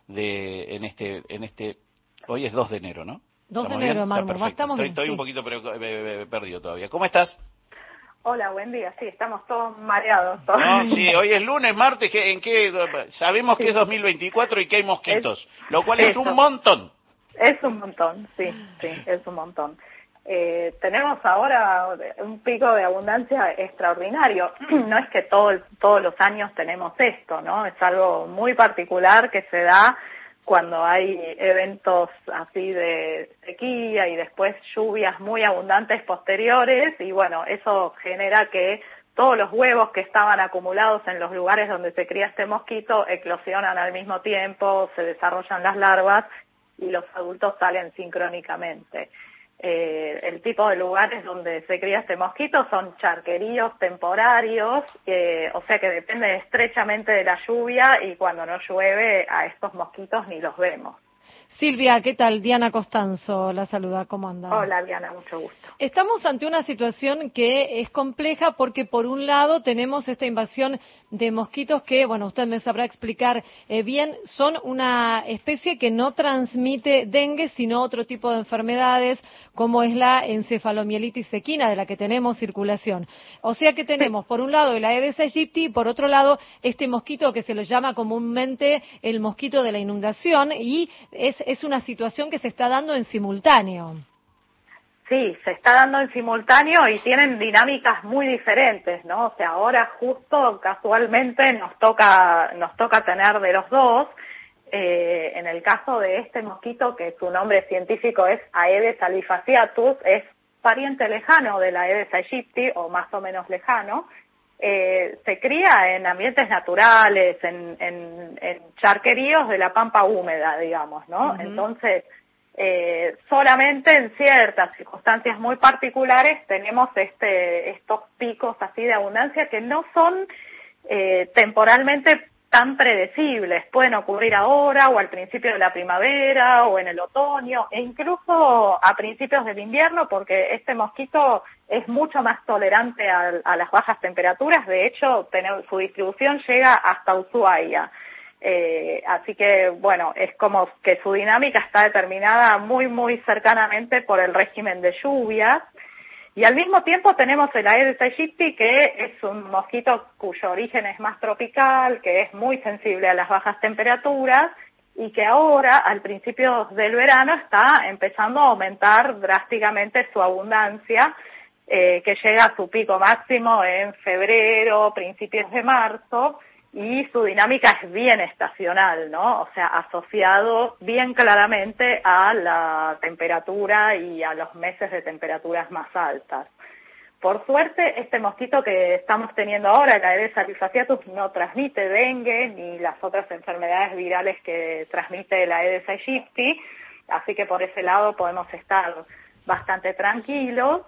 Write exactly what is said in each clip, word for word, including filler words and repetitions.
de en este en este hoy es dos de enero, ¿no? dos de enero, Marmo, estamos estoy, bien, estoy sí. un poquito pero, eh, perdido todavía. ¿Cómo estás? Hola, buen día. Sí, estamos todos mareados. Todos. No, sí, hoy es lunes, martes, ¿qué, ¿en qué? Sabemos sí. que es dos mil veinticuatro y que hay mosquitos, es, lo cual es eso. un montón. Es un montón, sí, sí, es un montón. Eh, tenemos ahora un pico de abundancia extraordinario. No es que todo, todos los años tenemos esto, ¿no? Es algo muy particular que se da cuando hay eventos así de sequía y después lluvias muy abundantes posteriores, y bueno, eso genera que todos los huevos que estaban acumulados en los lugares donde se cría este mosquito eclosionan al mismo tiempo, se desarrollan las larvas y los adultos salen sincrónicamente. Eh, el tipo de lugares donde se cría este mosquito son charqueríos temporarios, eh, o sea que depende estrechamente de la lluvia, y cuando no llueve a estos mosquitos ni los vemos. Silvia, ¿qué tal? Diana Costanzo la saluda, ¿cómo anda? Hola Diana, mucho gusto. Estamos ante una situación que es compleja porque por un lado tenemos esta invasión de mosquitos que, bueno, usted me sabrá explicar eh, bien, son una especie que no transmite dengue, sino otro tipo de enfermedades como es la encefalomielitis equina, de la que tenemos circulación. O sea que tenemos por un lado el Aedes aegypti y por otro lado este mosquito que se le llama comúnmente el mosquito de la inundación, y es, es una situación que se está dando en simultáneo. Sí, se está dando en simultáneo y tienen dinámicas muy diferentes, ¿no? O sea, ahora justo casualmente nos toca nos toca tener de los dos. Eh, en el caso de este mosquito, que su nombre científico es Aedes albifasciatus, es pariente lejano del Aedes aegypti, o más o menos lejano. Eh, se cría en ambientes naturales, en, en, en charqueríos de la pampa húmeda, digamos, ¿no? Uh-huh. Entonces, Eh, solamente en ciertas circunstancias muy particulares tenemos este estos picos así de abundancia que no son eh, temporalmente tan predecibles. Pueden ocurrir ahora o al principio de la primavera o en el otoño e incluso a principios del invierno, porque este mosquito es mucho más tolerante a, a las bajas temperaturas. De hecho, tener, su distribución llega hasta Ushuaia. Eh, así que, bueno, es como que su dinámica está determinada muy, muy cercanamente por el régimen de lluvias. Y al mismo tiempo tenemos el Aedes aegypti, que es un mosquito cuyo origen es más tropical, que es muy sensible a las bajas temperaturas y que ahora, al principio del verano, está empezando a aumentar drásticamente su abundancia, eh, que llega a su pico máximo en febrero, principios de marzo. Y su dinámica es bien estacional, ¿no? O sea, asociado bien claramente a la temperatura y a los meses de temperaturas más altas. Por suerte, este mosquito que estamos teniendo ahora, el Aedes albifasciatus, no transmite dengue ni las otras enfermedades virales que transmite el Aedes aegypti, así que por ese lado podemos estar bastante tranquilos.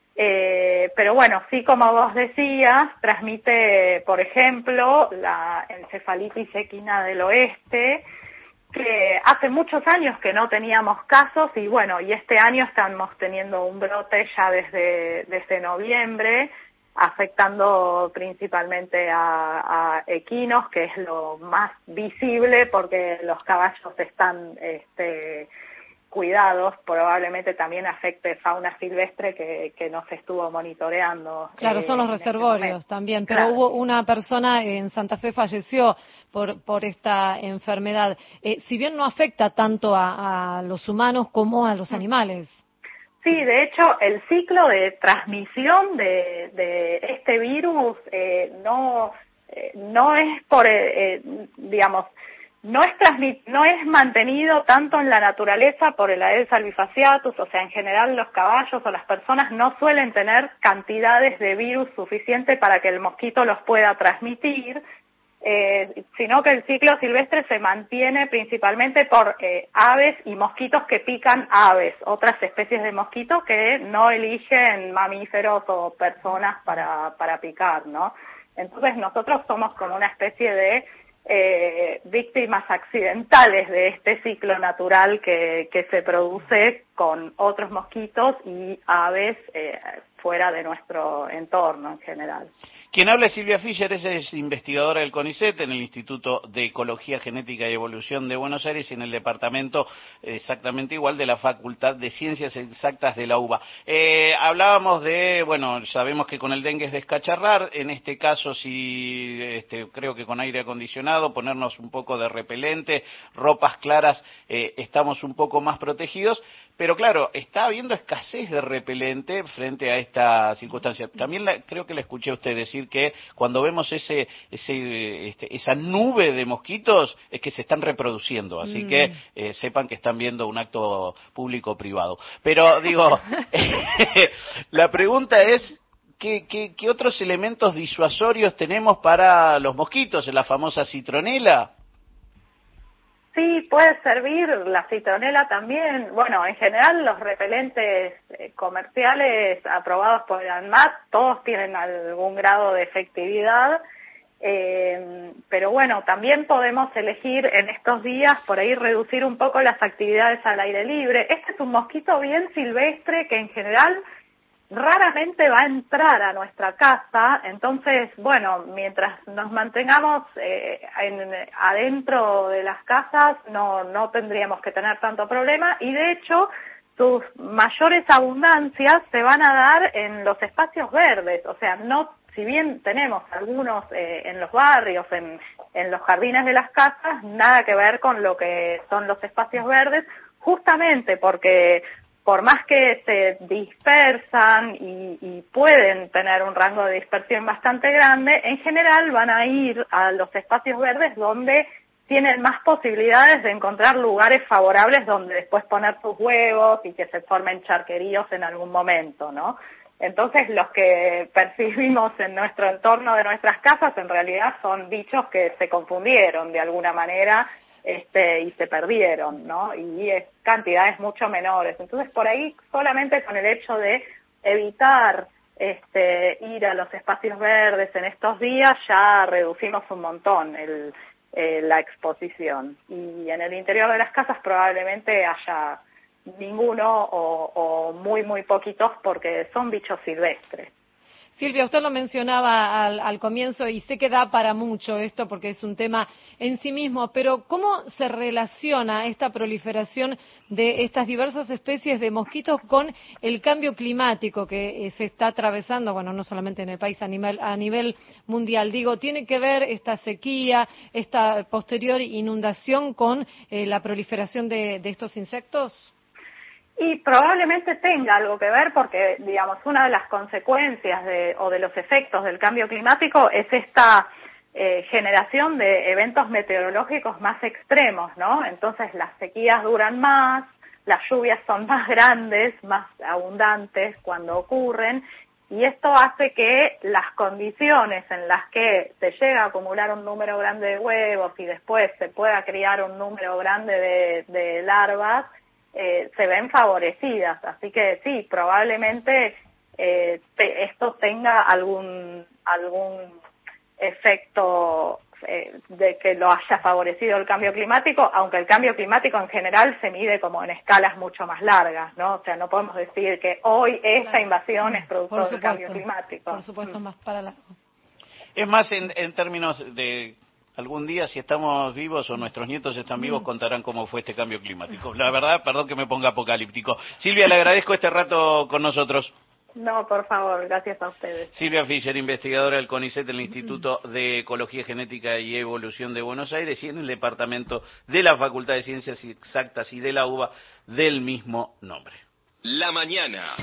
Eh, pero bueno, sí, como vos decías, transmite, por ejemplo, la encefalitis equina del oeste, que hace muchos años que no teníamos casos, y bueno, y este año estamos teniendo un brote ya desde, desde noviembre, afectando principalmente a, a equinos, que es lo más visible porque los caballos están este cuidados, probablemente también afecte fauna silvestre que, que no se estuvo monitoreando. Claro, eh, son los reservorios este también, pero claro. Hubo una persona en Santa Fe falleció por por esta enfermedad. Eh, si bien no afecta tanto a, a los humanos como a los animales. Sí, de hecho, el ciclo de transmisión de, de este virus eh, no, eh, no es por, eh, digamos, No es, transmit, no es mantenido tanto en la naturaleza por el Aedes albifasciatus, o sea, en general los caballos o las personas no suelen tener cantidades de virus suficientes para que el mosquito los pueda transmitir, eh, sino que el ciclo silvestre se mantiene principalmente por eh, aves y mosquitos que pican aves, otras especies de mosquitos que no eligen mamíferos o personas para, para picar, ¿no? Entonces nosotros somos como una especie de Eh, víctimas accidentales de este ciclo natural que, que se produce con otros mosquitos y aves eh, fuera de nuestro entorno en general. Quien habla es Silvia Fischer, es investigadora del CONICET en el Instituto de Ecología, Genética y Evolución de Buenos Aires y en el departamento exactamente igual de la Facultad de Ciencias Exactas de la U B A. Eh, hablábamos de, bueno, sabemos que con el dengue es descacharrar, en este caso sí, este, creo que con aire acondicionado, ponernos un poco de repelente, ropas claras, eh, estamos un poco más protegidos, pero claro, está habiendo escasez de repelente frente a esta circunstancia. También la, creo que le escuché a usted decir que cuando vemos ese, ese, este, esa nube de mosquitos es que se están reproduciendo, así mm. que eh, sepan que están viendo un acto público-privado. Pero digo, la pregunta es, ¿qué, qué, ¿qué otros elementos disuasorios tenemos para los mosquitos? ¿La famosa citronela? Sí, puede servir la citronela también. Bueno, en general los repelentes eh, comerciales aprobados por el ANMAT, todos tienen algún grado de efectividad, eh, pero bueno, también podemos elegir en estos días por ahí reducir un poco las actividades al aire libre. Este es un mosquito bien silvestre que en general raramente va a entrar a nuestra casa, entonces, bueno, mientras nos mantengamos eh, en, adentro de las casas no, no tendríamos que tener tanto problema y de hecho sus mayores abundancias se van a dar en los espacios verdes, o sea, no, si bien tenemos algunos eh, en los barrios, en, en los jardines de las casas, nada que ver con lo que son los espacios verdes, justamente porque por más que se dispersan y, y pueden tener un rango de dispersión bastante grande, en general van a ir a los espacios verdes donde tienen más posibilidades de encontrar lugares favorables donde después poner sus huevos y que se formen charqueríos en algún momento, ¿no? Entonces los que percibimos en nuestro entorno de nuestras casas en realidad son bichos que se confundieron de alguna manera Este, y se perdieron, ¿no? Y es cantidades mucho menores. Entonces, por ahí, solamente con el hecho de evitar este, ir a los espacios verdes en estos días, ya reducimos un montón el, eh, la exposición. Y en el interior de las casas probablemente haya ninguno o, o muy, muy poquitos porque son bichos silvestres. Silvia, usted lo mencionaba al, al comienzo y sé que da para mucho esto porque es un tema en sí mismo, pero ¿cómo se relaciona esta proliferación de estas diversas especies de mosquitos con el cambio climático que eh, se está atravesando, bueno, no solamente en el país, a nivel, a nivel mundial? Digo, ¿tiene que ver esta sequía, esta posterior inundación con eh, la proliferación de, de estos insectos? Y probablemente tenga algo que ver porque, digamos, una de las consecuencias de, o de los efectos del cambio climático es esta eh, generación de eventos meteorológicos más extremos, ¿no? Entonces las sequías duran más, las lluvias son más grandes, más abundantes cuando ocurren, y esto hace que las condiciones en las que se llega a acumular un número grande de huevos y después se pueda criar un número grande de, de larvas, Eh, se ven favorecidas, así que sí, probablemente eh, te, esto tenga algún algún efecto eh, de que lo haya favorecido el cambio climático, aunque el cambio climático en general se mide como en escalas mucho más largas, ¿no? O sea, no podemos decir que hoy esta claro. invasión es producto del cambio climático. Por supuesto, mm. más para largo. Es más, en, en términos de algún día, si estamos vivos o nuestros nietos están vivos, contarán cómo fue este cambio climático. La verdad, perdón que me ponga apocalíptico. Silvia, le agradezco este rato con nosotros. No, por favor, gracias a ustedes. Silvia Fischer, investigadora del CONICET, del Instituto de Ecología, Genética y Evolución de Buenos Aires y en el departamento de la Facultad de Ciencias Exactas y de la U B A del mismo nombre. La mañana.